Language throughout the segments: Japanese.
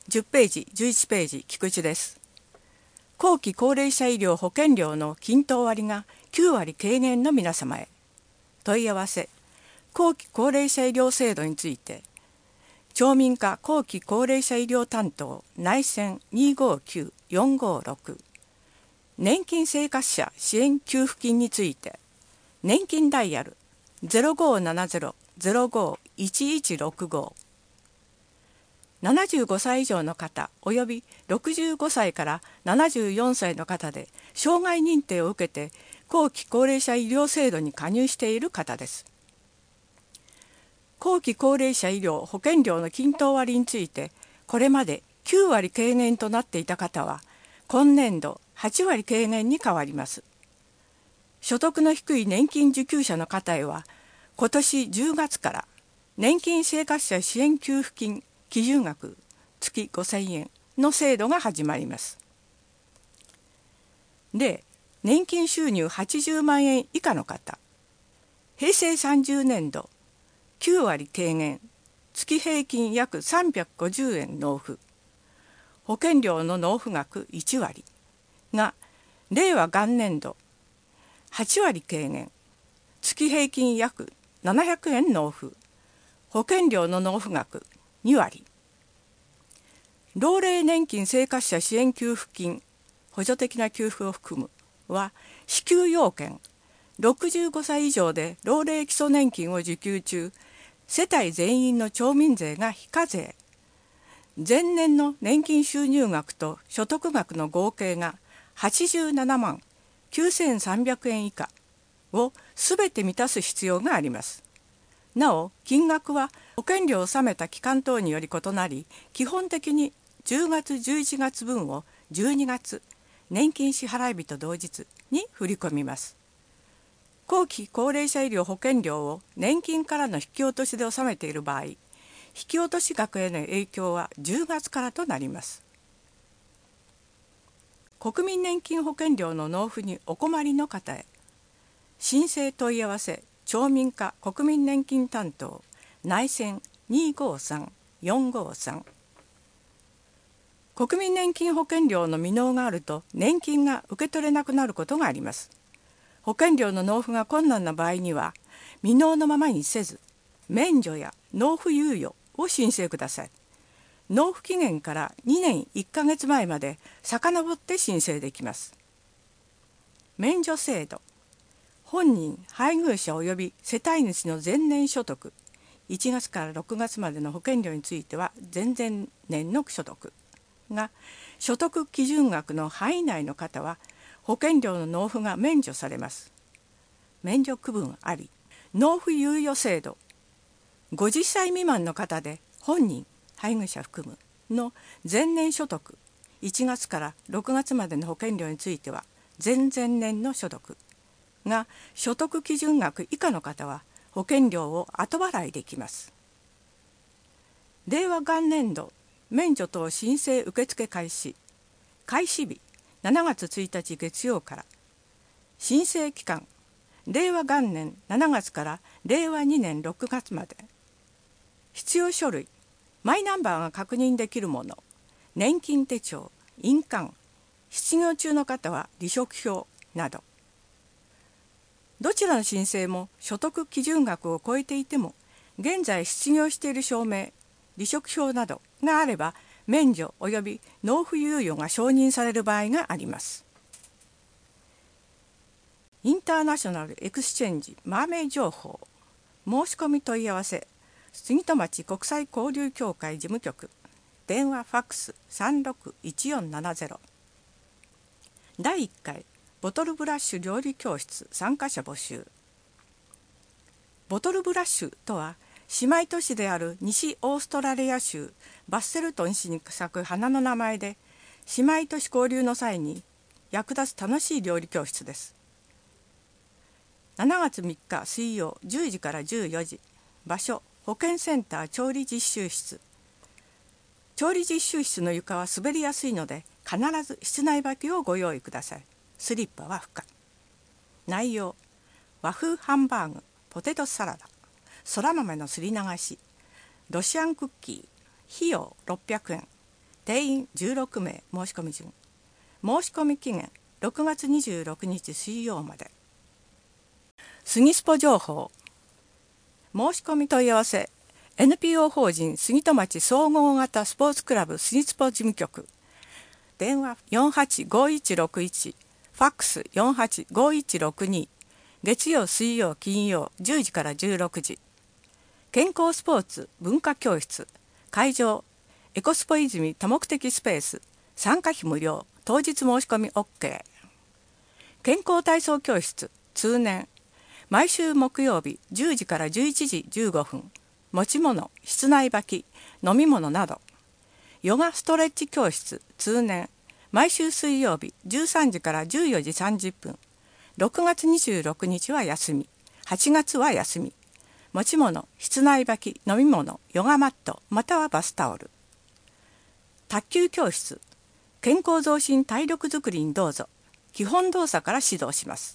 10ページ、11ページ、菊池です。後期高齢者医療保険料の均等割が9割軽減の皆様へ。問い合わせ。後期高齢者医療制度について、町民課後期高齢者医療担当内線259-456。年金生活者支援給付金について、年金ダイヤル 0570-05-1165。75歳以上の方および65歳から74歳の方で障害認定を受けて後期高齢者医療制度に加入している方です。後期高齢者医療保険料の均等割についてこれまで9割軽減となっていた方は今年度8割軽減に変わります。所得の低い年金受給者の方へは今年10月から年金生活者支援給付金基準額月5000円の制度が始まります。で、年金収入80万円以下の方、平成30年度9割軽減、月平均約350円納付、保険料の納付額1割が令和元年度8割軽減、月平均約700円納付、保険料の納付額2割。老齢年金生活者支援給付金補助的な給付を含むは支給要件65歳以上で老齢基礎年金を受給中世帯全員の町民税が非課税、前年の年金収入額と所得額の合計が87万9300円以下をすべて満たす必要があります。なお金額は保険料を納めた期間等により異なり、基本的に10月11月分を12月年金支払い日と同日に振り込みます。後期高齢者医療保険料を年金からの引き落としで納めている場合、引き落とし額への影響は10月からとなります。国民年金保険料の納付にお困りの方へ、申請問い合わせ町民課国民年金担当内線253-453。国民年金保険料の未納があると年金が受け取れなくなることがあります。保険料の納付が困難な場合には未納のままにせず免除や納付猶予を申請ください。納付期限から2年1ヶ月前まで遡って申請できます。免除制度。本人、配偶者及び世帯主の前年所得1月から6月までの保険料については前々年の所得が所得基準額の範囲内の方は保険料の納付が免除されます。免除区分あり。納付猶予制度。50歳未満の方で本人、配偶者含むの前年所得1月から6月までの保険料については前々年の所得が所得基準額以下の方は保険料を後払いできます。令和元年度免除等申請受付開始日7月1日月曜から、申請期間令和元年7月から令和2年6月まで。必要書類マイナンバーが確認できるもの、年金手帳、印鑑、失業中の方は離職票など。どちらの申請も所得基準額を超えていても現在失業している証明、離職票などがあれば免除及び納付猶予が承認される場合があります。インターナショナルエクスチェンジマーメイ情報申し込み問い合わせ杉戸町国際交流協会事務局電話ファックス361470。第1回ボトルブラッシュ料理教室参加者募集。ボトルブラッシュとは姉妹都市である西オーストラリア州バッセルトン市に咲く花の名前で、姉妹都市交流の際に役立つ楽しい料理教室です。7月3日水曜10時から14時。場所保健センター調理実習室。調理実習室の床は滑りやすいので必ず室内履きをご用意ください。スリッパは不可。内容和風ハンバーグ、ポテトサラダ、そら豆のすり流し、ロシアンクッキー。費用600円。 定員16名申し込み順。申し込み期限6月26日水曜まで。杉スポ情報。申し込み問い合わせ NPO 法人杉戸町総合型スポーツクラブ杉スポ事務局。電話485161、ファックス485162。月曜水曜金曜10時から16時。健康スポーツ文化教室。会場エコスポ泉多目的スペース。参加費無料。当日申し込み OK。 健康体操教室通年。毎週木曜日10時から11時15分。持ち物、室内履き、飲み物など。ヨガストレッチ教室通年。毎週水曜日13時から14時30分。6月26日は休み。8月は休み。持ち物、室内履き、飲み物、ヨガマットまたはバスタオル。卓球教室。健康増進体力づくりにどうぞ。基本動作から指導します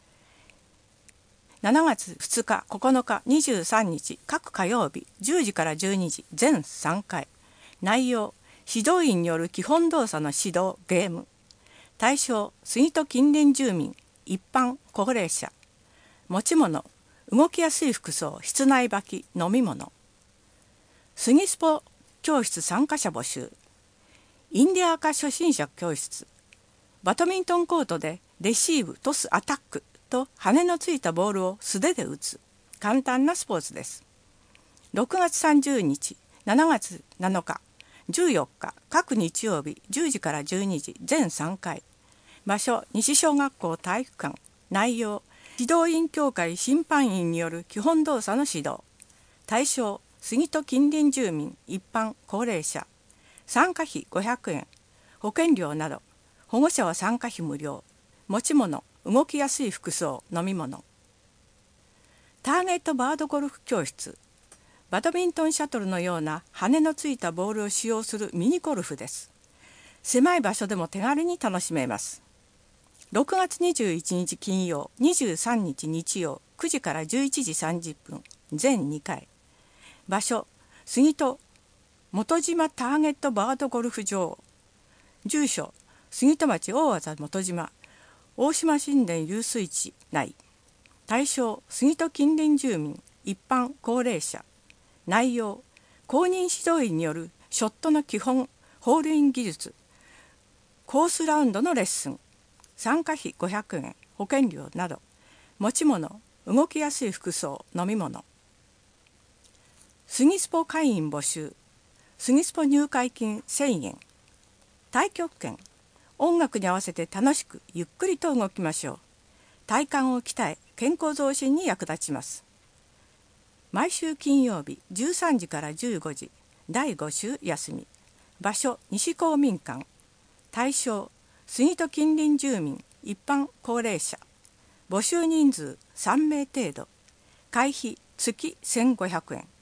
。7月2日、9日、23日各火曜日10時から12時全3回。内容指導員による基本動作の指導ゲーム。対象杉戸近隣住民、一般高齢者。持ち物動きやすい服装、室内履き、飲み物。杉スポ教室参加者募集。インディアカ初心者教室。バドミントンコートでレシーブ、トス、アタックと羽のついたボールを素手で打つ簡単なスポーツです。6月30日、7月7日、14日各日曜日10時から12時全3回。場所西小学校体育館。内容指導員協会審判員による基本動作の指導。対象杉戸近隣住民、一般高齢者。参加費500円。保険料など。保護者は参加費無料。持ち物動きやすい服装、飲み物。ターゲットバードゴルフ教室。バドミントンシャトルのような羽のついたボールを使用するミニゴルフです。狭い場所でも手軽に楽しめます。6月21日金曜、23日日曜9時から11時30分全2回。場所杉戸元島ターゲットバードゴルフ場。住所杉戸町大字元島大島神殿遊水地内。対象杉戸近隣住民、一般高齢者。内容公認指導員によるショットの基本、ホールイン技術、コースラウンドのレッスン。参加費500円。保険料など。持ち物動きやすい服装、飲み物。杉スポ会員募集。杉スポ入会金1000円。太極拳。音楽に合わせて楽しくゆっくりと動きましょう。体幹を鍛え健康増進に役立ちます。毎週金曜日13時から15時第5週休み。場所西公民館。対象杉戸近隣住民、一般高齢者。募集人数3名程度。会費月1500円。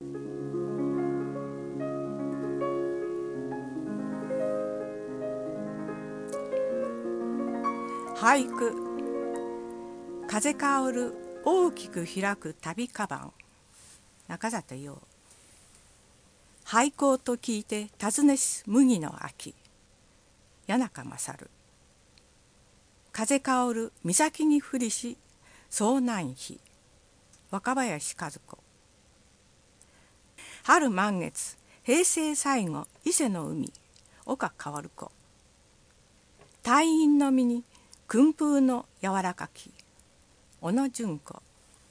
俳句。風薫る大きく開く旅カバン。中里陽。廃校と聞いて訪ねし麦の秋。谷中勝。風薫る岬に降りし遭難日。若林和子。春満月平成最後伊勢の海。岡薫子。隊員の身に訓風の柔らかき。小野純子。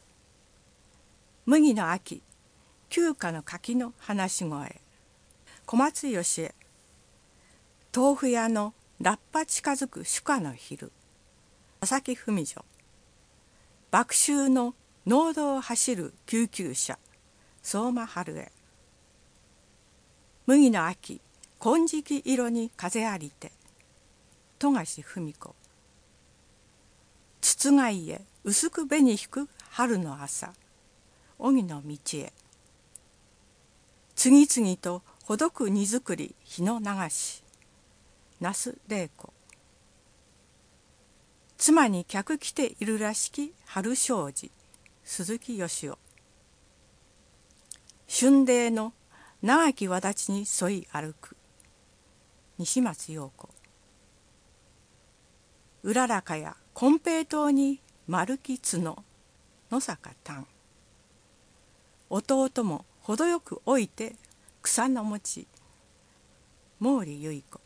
麦の秋旧家の柿の話し声。小松義恵。豆腐屋のラッパ近づく初夏の昼。佐々木文女。麦秋の農道を走る救急車。相馬春江。麦の秋金色色に風ありて。富樫文子。筒が家薄く紅引く春の朝。荻野道恵。次々とほどく荷造り日の流し。那須玲子。妻に客来ているらしき春障子。鈴木義夫。春泥の長き轍に沿い歩く。 西松陽子。うららかや金平糖に丸き角野坂丹。弟も程よく置いて草の餅毛利結子。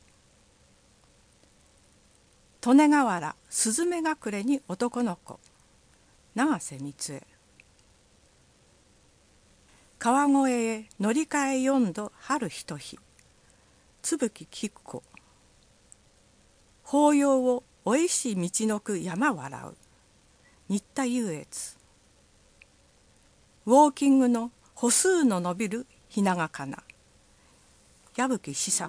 利根河原スズメ隠れに男の子永瀬光恵。川越へ乗り換え4度春ひと日津吹菊子。法要をおいしい道のく山笑う新田優越。ウォーキングの歩数の伸びるひながかな矢吹久子。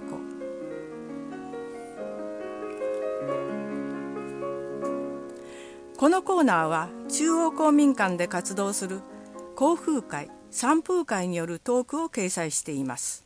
このコーナーは中央公民館で活動する講風会・散風会によるトークを掲載しています。